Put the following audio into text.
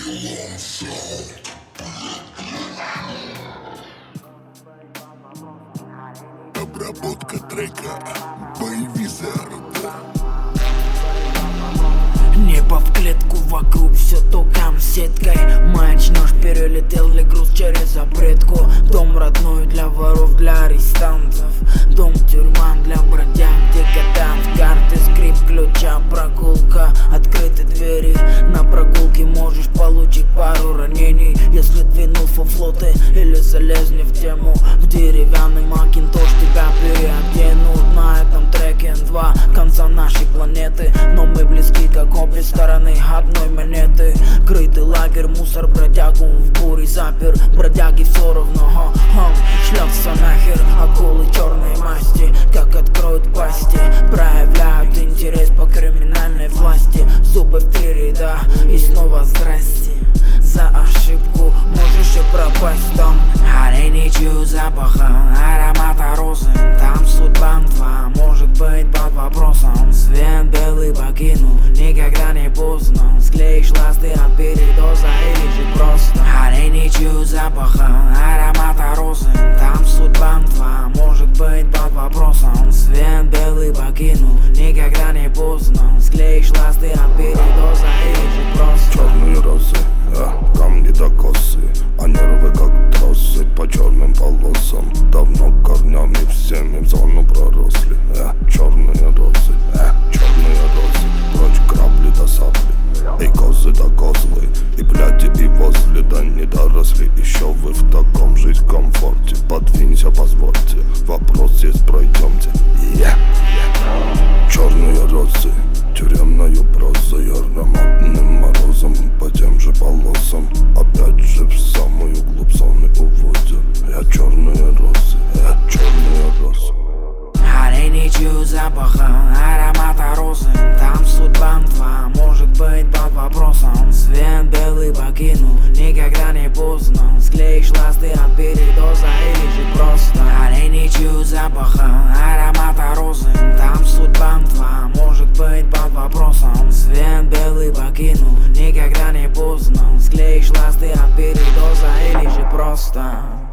Обработка трека «Боевизер». Небо в клетку, вокруг все током сеткой. Матч нож перелетел ли груз через обредку. Дом родной для воров, для арестантов. Дом тюрьма для бродяг, декадант. Карты, скрип ключа, прогулка. Открыты двери, на прогулке можешь получить пару ранений. Если двинул фуфлоты или залез не в тему. В деревянный макинтош тебя переоденут. На этом треке два конца нашей планеты, но мы близки как обе стороны одной монеты. Крытый лагерь, мусор, бродягу в буре запер. Бродяги все равно шлялся нахер. Акулы черной масти, как откроют пасти, проявляют интерес по криминальной власти. Зубы в 3 ряда и снова здрасте. За ошибку можешь и пропасть. Там горей не чую запаха, аромата розы. Там судьба твоя может быть под вопросом. Свет белый покинул, никогда не поздно. Склеишь ласты от передоза или же просто горей не чую запаха, аромата розы. Там судьба твоя может быть под вопросом. Свет белый покинул, никогда не поздно. Склеишь ласты от передоза или же просто черные розы, камни до косы, а нервы как тросы по черным полосам. Давно корнями всеми в зону проросли. Черные розы, прочь грабли до сапли. И козы до козлы, и бляди и возле. Да не доросли еще вы в таком жизнь комфорте. Подвинься, позвольте, вопрос есть, пройдемте. Черные розы, тюремною прозой, ароматным морозом по тем же полосам. Опять же в самую глубь зоны уводят. Черные розы, черные розы. горей не чую запаха, аромата розы. Там судьба твоя может быть под вопросом. Свет белый покинул, никогда не поздно. Склеишь ласты от передоза или же просто горей не чую запаха, аромата розы. Там судьба твоя может быть под вопросом. Свет белый покинул, никогда не поздно. Склеишь ласты от передоза или же просто